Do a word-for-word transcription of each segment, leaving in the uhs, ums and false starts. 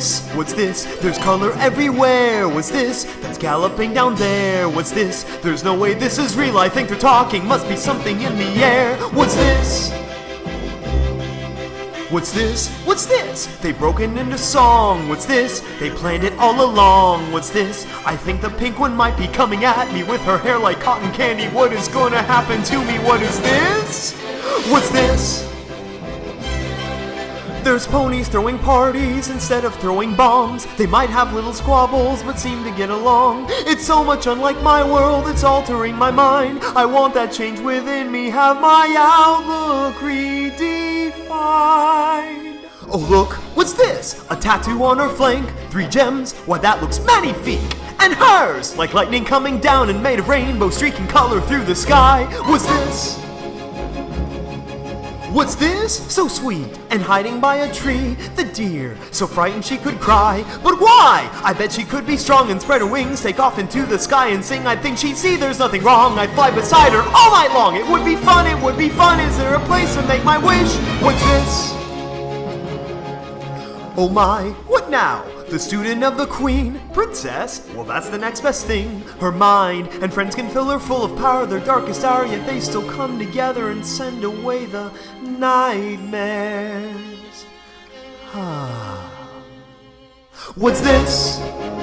this? What's this? There's color everywhere. What's this? That's galloping down there. What's this? There's no way this is real. I think they're talking. Must be something in the air. What's this? What's this? What's this? They've broken into song. What's this? They planned it all along. What's this? I think the pink one might be coming at me with her hair like cotton candy. What is gonna happen to me? What is this? What's this? There's ponies throwing parties instead of throwing bombs. They might have little squabbles but seem to get along. It's so much unlike my world, it's altering my mind. I want that change within me, have my outlook redefined. Oh look, what's this? A tattoo on her flank, three gems, why that looks magnifique. And hers, like lightning coming down and made of rainbow streaking color through the sky. What's this? What's this? So sweet, and hiding by a tree, the deer, so frightened she could cry. But why? I bet she could be strong and spread her wings, take off into the sky and sing. I think she'd see there's nothing wrong. I'd fly beside her all night long. It would be fun, it would be fun. Is there a place to make my wish? What's this? Oh my, what now? The student of the queen, princess? Well, that's the next best thing. Her mind and friends can fill her full of power, their darkest hour, yet they still come together and send away the nightmares. Ah. What's this?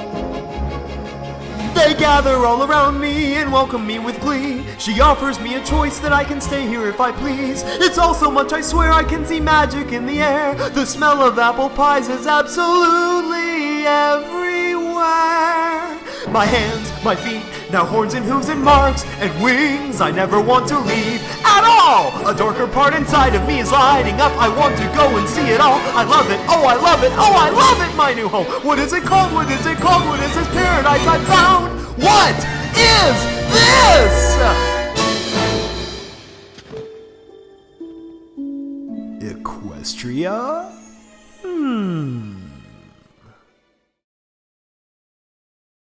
They gather all around me and welcome me with glee. She offers me a choice that I can stay here if I please. It's all so much, I swear I can see magic in the air. The smell of apple pies is absolutely everywhere. My hands, my feet, now horns and hooves and marks and wings. I never want to leave at all. A darker part inside of me is lighting up. I want to go and see it all. I love it, oh I love it, oh I love it, my new home. What is it called, what is it called, what is this paradise I found? What is this? Equestria?